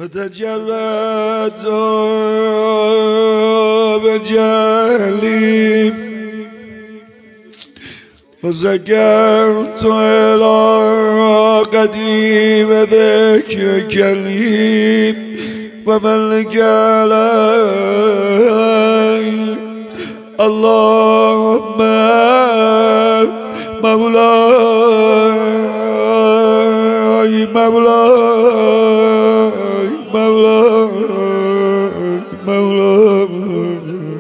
وتجرد بجهلي وذكرت إلى قديم ذكرك لي وملك علي اللهم مولاي مولاي مولاي مولاي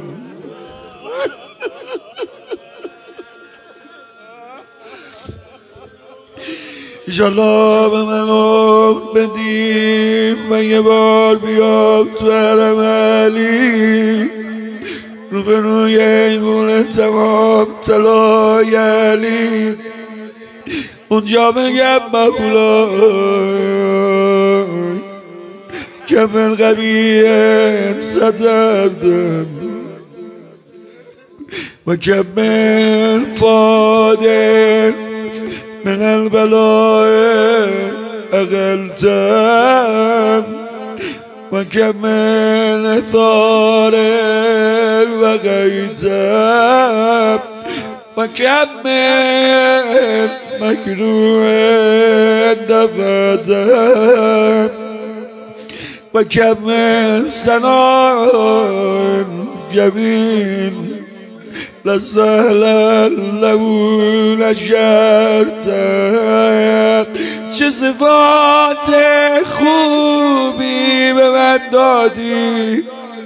انشالله به من عمر بدیم و یه بار بیام تو حرم علی رو به روی ایمون تمام طلای علی اونجا بگم مولاي کم القوی صدردم و کم الفادر من البلاء أغلتم وكم الثار وغيتم وكم مكروه دفتم وكم سناء جميل لسهلا له نشرتم چه صفات خوبی به من دادی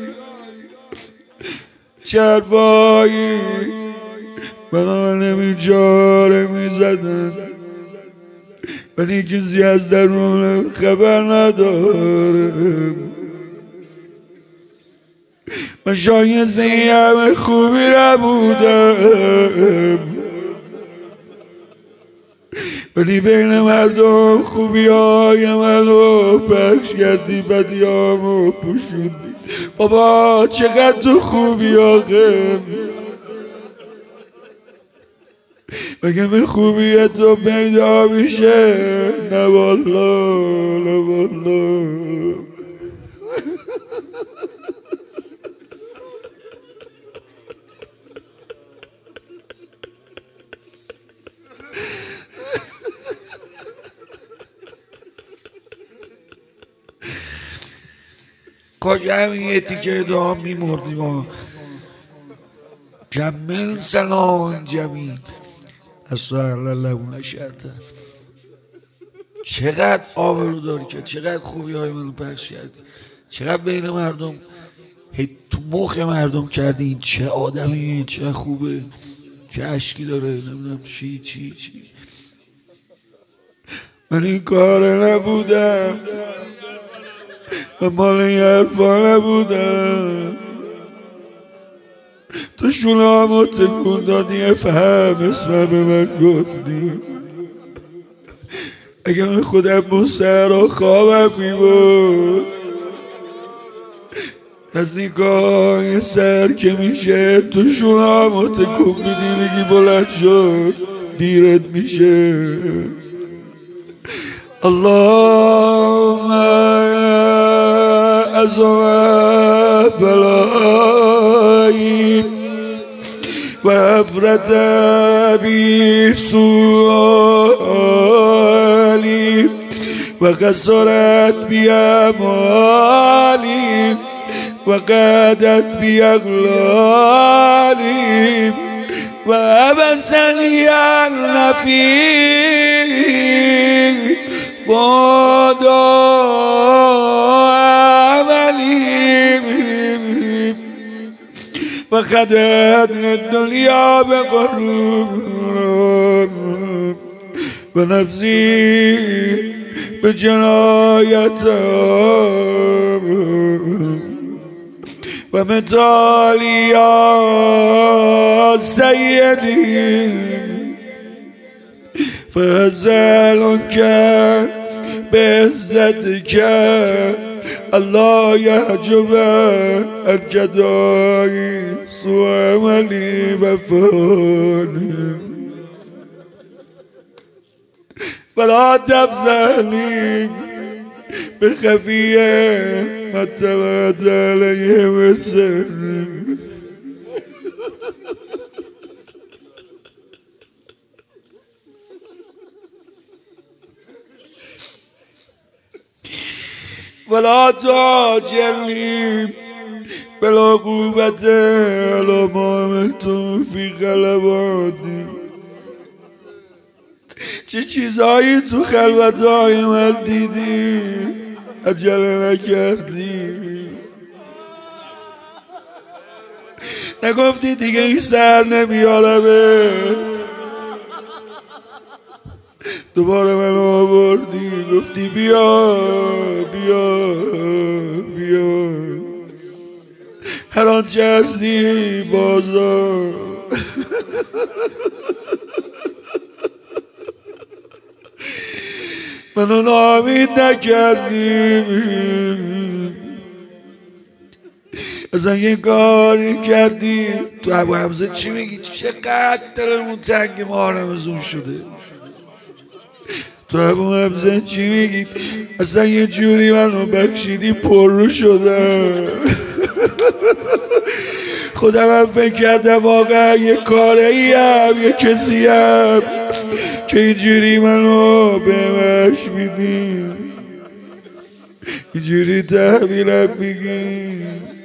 چه حرفایی برای نمیجاره میزدن ولی کسی از درون خبر ندارم من شایسته این همه خوبی نبودم ولی بین مردم خوبی های منو پخش کردی بدیامو پوشوندی بابا چقدر تو خوبی آخه مگه به خوبی تو پیدا میشه نه والله نه والله کاش همین یه تیکه دعا میمردیم و کمل سلام جمیل از سهل الله نشرته چقدر آبرو داری که چقدر خوبی های منو پخش کردی چقدر بین مردم هی تو مخ مردم کردی این چه آدمی چه خوبه چه عشقی داره نمیدونم چی من این کار نبودم و مال این حرفا نبودم تو شونه همو تکون دادی فهم اسمم به من گفتی اگه من خودم مستر خوابم میبود از نگاه سر که میشه تو شونه همو تکون میدی میگی بلند شد دیرت میشه اللهم عظم بلایی و افرد بی سؤالی و قصرت بی امالی و قدت بی اغلالی و ابسلی النفی بادا عملی و خدتن الدنیا بغرور و نفسی به جنایتم و متالی یا سیدی فزلك بعزتك الله يحجب الجداي سوى عملي وفاني ولا تفزعني به خفیه مطلعت علیه بسر ولا تعجلني بلا قوة على ما عملتم في خلواتي چه چیزایی تو خلوتهای من دیدی عجله نکردی نگفتی دیگه این سر نمیارمه دوباره منو آوردی گفتی بیا بیا بیا هر آنچه هستی بازار منو ناامید نکردی اصلا یه کاری کردی تو ابو حمزه چی میگی چقدر دلمون تنگ ما رمزون شده تو ابو حمزه چی میگی اصلا یه جوری منو بخشیدی پر رو شدم خودم هم فکر کردم واقعا یه کاری هم یه کسی هم که اینجوری منو بهمش میدی اینجوری تحویلم میگی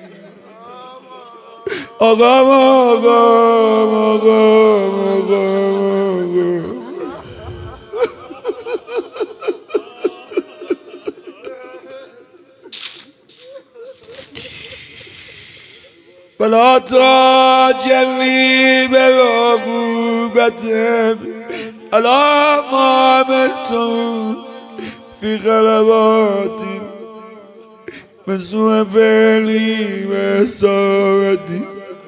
آقام آقام آقام آقام بلا تراجلی بالعقوبة على ما عملتم في خلواتي من سوء فعلي وإساءتي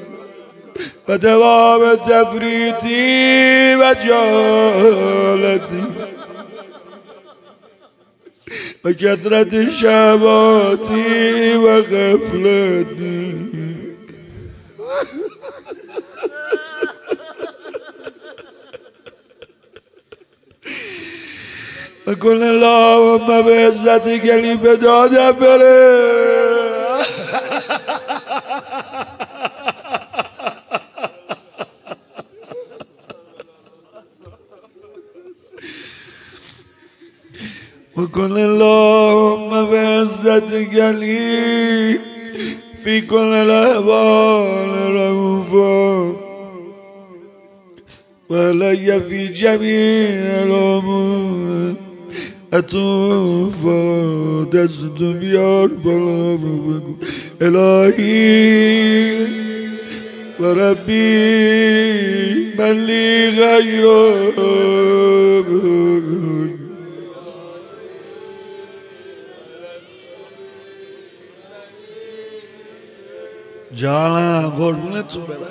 ودوام تفريطي وجهالتي وكثرة شهواتي وغفلتي بکن اللهم به عزت گلی به دادم بره بکن اللهم به عزت گلی فی کل الاحوال رؤوفا ولی فی جمیع الامور اتوفا دستتو بیار بالا و بگو الهی و ربی من لی غیرک جانم قربونتون برم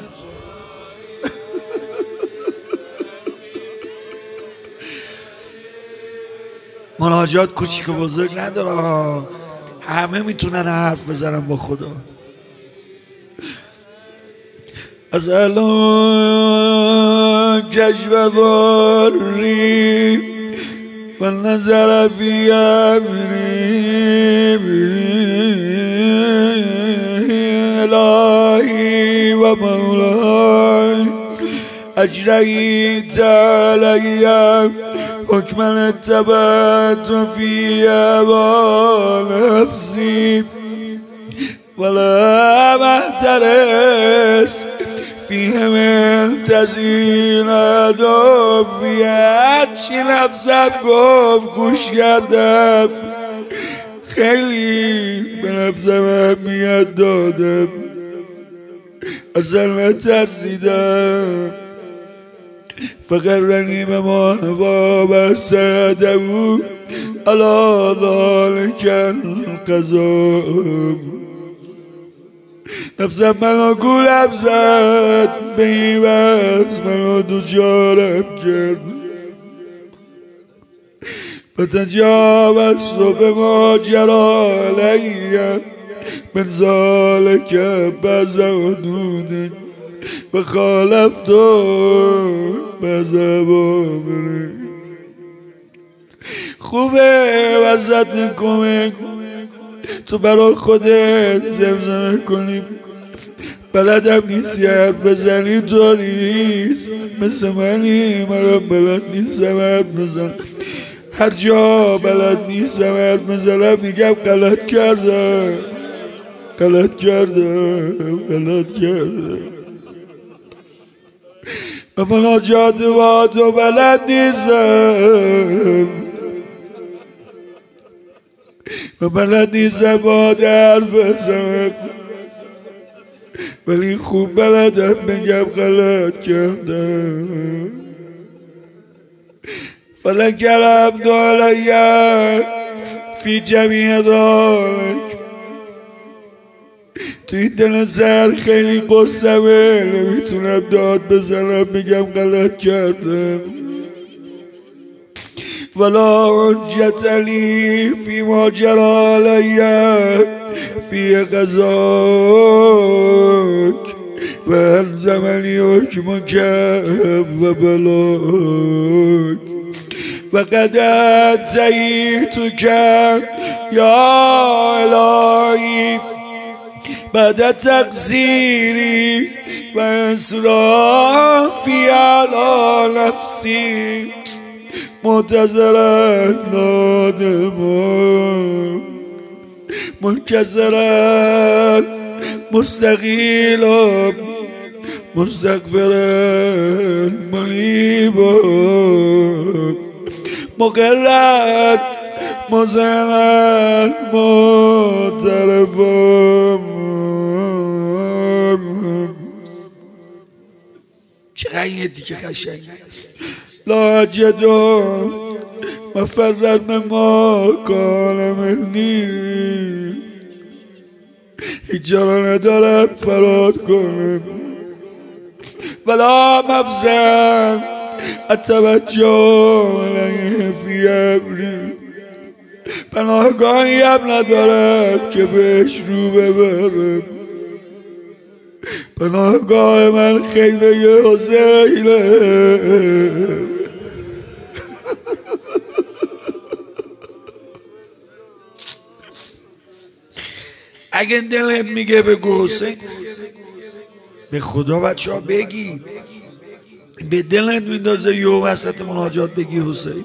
مناجات کوچیک و بزرگ نداره همه میتونن حرف بزنن با خدا از الان کشف ضاری و نظر فی امری الهی و مولای اجريت علي حكما اتبعت في هوى نفسي ولا محترس فيه من تزيين دافيات چی نفسم گفت گوش کردم خیلی به نفسم اهمیت دادم اصلا نترسیدم فقرنی به ما هوا بسده بود علی ذالک القضا نفسم منو گولم زد به این وز منو دوچارم کرد فتجاوزت بماجرا علیه من ذالک بعض حدودک و خالفت بعض اوامرک خوبه وسط نکنه تو برای خودت زمزمه کنیم بلدم نیستی حرف بزنی طوری نیست مثل منی منم بلد نیستم حرف بزن هر جا بلد نیستم حرف بزنم میگم غلط کردم به مناجات با تو بلد نیستم بلد نیستم با حرف بزنم ولی خوب بلدم بگم غلط کردم فلک الحمد علیک فی جمیع ذالک تو این دل سر خیلی قصمه نمیتونم داد بزنم بگم غلط کردم ولا حجت لی فی ما جرى علی فی قضاک و الزمنی حکمک و بلاک و قد اتیتک یا الهی بعد تقصیری و اسرافی علی نفسی معتذرا نادما منکسرا مستقیلا مستغفرا منیبا مقرا مزنا معترفا. چقدر یه دیگه قشنگه لا اجد مفرا مما کان منی هیچ جا را ندارم فرار کنم ولا مفزن اتوجه علیه فی امری پناهگاهی هم ندارم که بهش رو ببرم پناهگاه من خیمه حسینه اگه دلت میگه بگو حسین به خدا بچه ها بگی به دلت میندازه یه وسط مناجات بگی حسین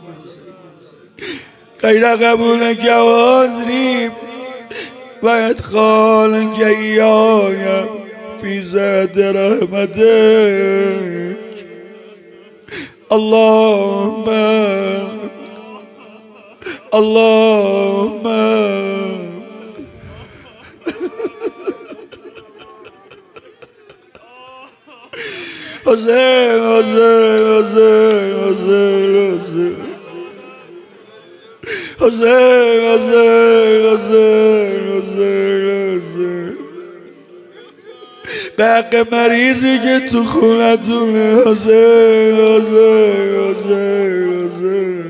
غیر قبول که حاضریم و ادخال که ایایم فی زد رحمتک اللهم حسین حسین حسین حسین حسین حسین حسین حسین به حق مریضی که تو خونتونه حسین حسین حسین حسین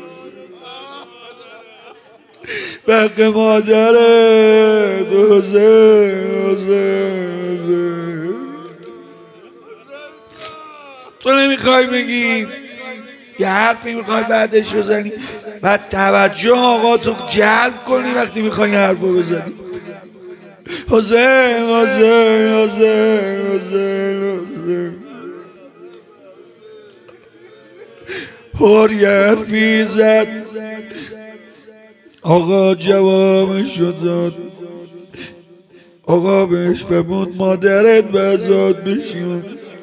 به حق مادرت حسین حسین حسین تو نمیخوای بگی یه حرفی میخوای بعدش بزنی بعد توجه آقا تو جلب کنی وقتی میخوای حرفو بزنی حسین حسین حسین حسین حسین یه حرفی زد آقا جوابشو داد آقا بهش فرمود مادرت بزاد بشین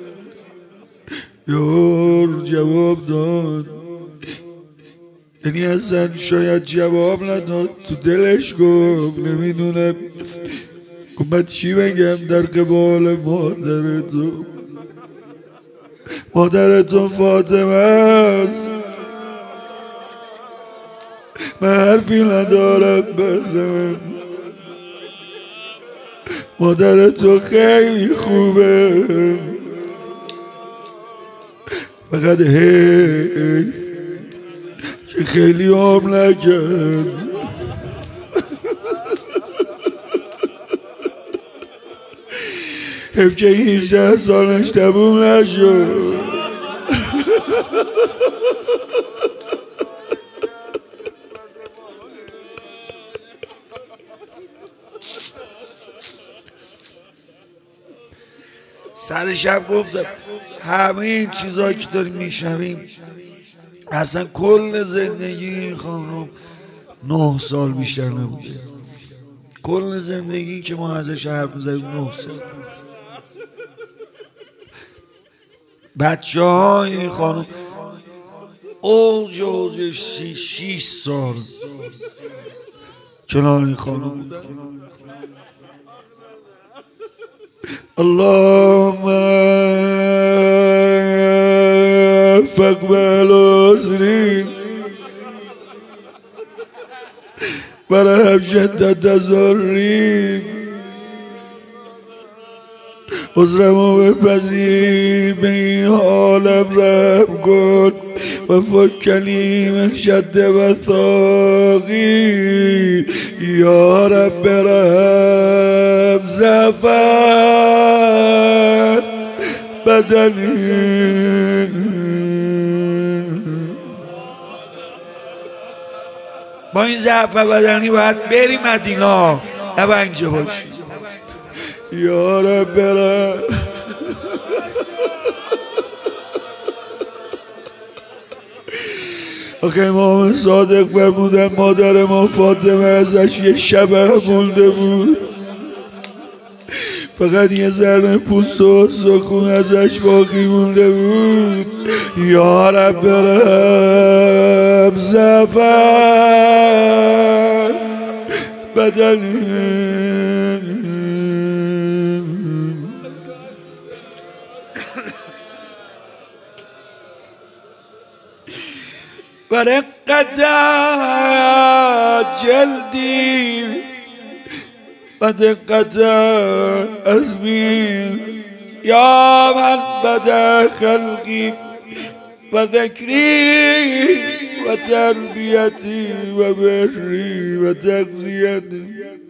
یار جواب داد یعنی اصلا شاید جواب نداد تو دلش گفت نمیدونم من چی بگم در قبال مادرتو فاطمه است من حرفی ندارم بزنم مادرتو خیلی خوبه فقط حیف که خیلی عمر نکرد حیف که 18 سالش تموم نشد سر شب گفتم همه این چیزهایی که داریم میشنویم اصلا کل زندگی این خانم 9 سال بیشتر نبوده. کل زندگی که ما ازش حرف می‌زدیم 9 سال. بچه های این خانم اوجش 6 سال کنار این خانم بودن. اللهم فاقبل عذري ورحم شدت ضري عذرمو بپذیر به این حالم رحم کن و فکنی من شد وثاقی یا رب رحم زفر بدنی. با این ضعف بدنی باید بری مدینه، نه با اینجا باشی. یا رب رحم. آخه امام صادق فرمودن مادر ما فاطمه ازش یه شبه مونده بود، فقط یه ذره پوست و سکون ازش باقی مونده بود. یا رب رحم زفر بدنی. ورقت جلدی و دقت عزمی یا من بدا خلقی و ذکری و تربیتی و بری و تغذیتی.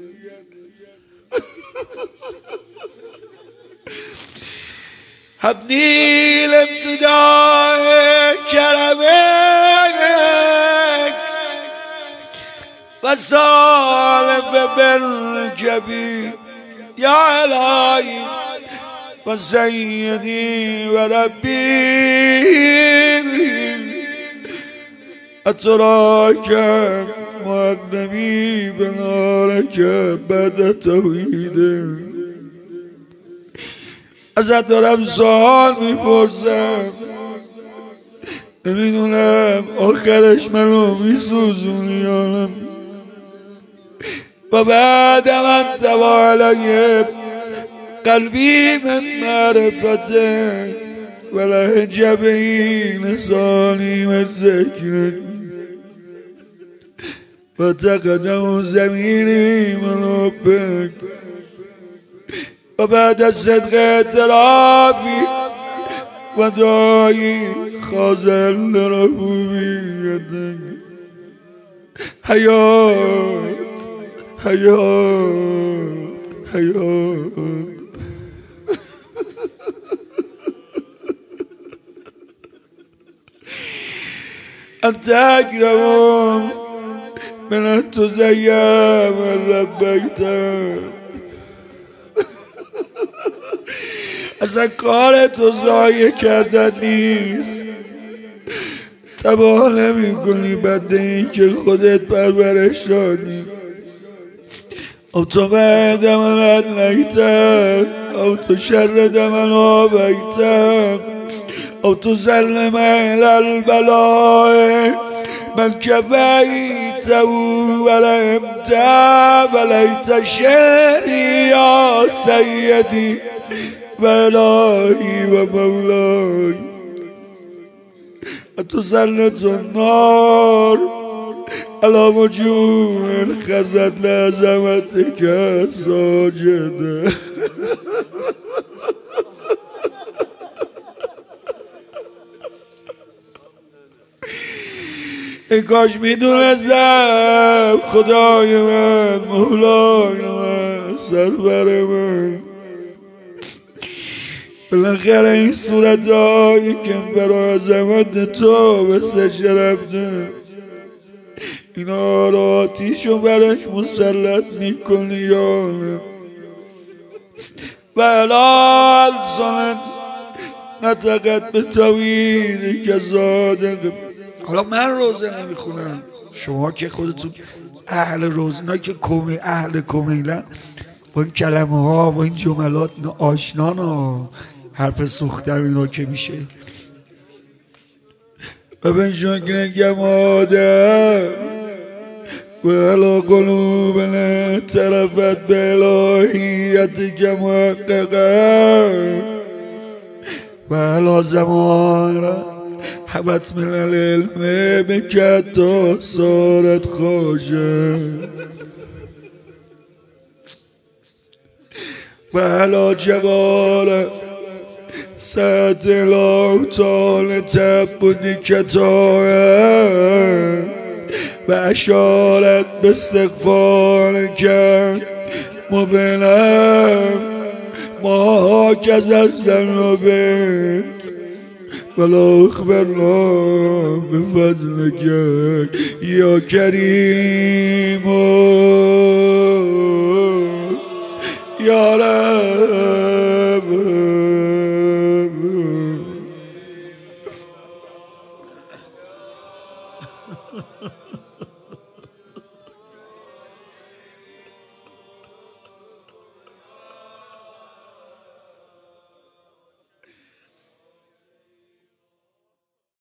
حبني الابتداء كرمك وسالف بالكبير يا إلهي وسيدي وربي أتراك مؤدبي بنارك بعد توحيدك. ازت دارم سوال میپرسم، نمیدونم آخرش منو میسوزونی یا نه. و بعد من توالای قلبی من معرفته و لهجبی لسانی من ذکرت و تقدم زمینی من حبک. و بعد از صدق اعترافی و دعایی خاضر لربوبیتک حیات حیات حیات. انت اکرم من ان تزیم ربیتک. اصلا کار تو ضایع کردن نیست، تباه نمی کنی بعد این که خودت پرورش دادی. او تو بعد من ادلیتم او تو شرد من آبیتم او تو سلم اهل البلاء من کفیت ولمت ولیت شعری یا سیدی و الهی و مولای. تسلط النار على وجوه خرت لعظمتك ساجده. ای کاش میدونستم خدای من مولای من سرور من بالاخره این صورتهایی که برای عظمت تو بسش رفته اینا رو آتیشو برش مسلط میکنی یا نه. ولا سنت نطقت به توحید که صادق. حالا من روزه نمیخونم، شما که خودتون اهل روزه، اینا که اهل کمیلن با این کلمه ها با این جملات آشنانا، حرف سوختن اینا که میشه. ببین شکر گماده ولا قلوبنا طرفت بالهیت که محققه ولا زمان حبت من العلم بکت تا صارت خوشه ولا جغال ساعت الاوتال تبونی کتاه و اشارت به استغفار کرد مبینم ما کز ارزن و بید ولا اخبرنا به فضل کرد یا کریم یا رب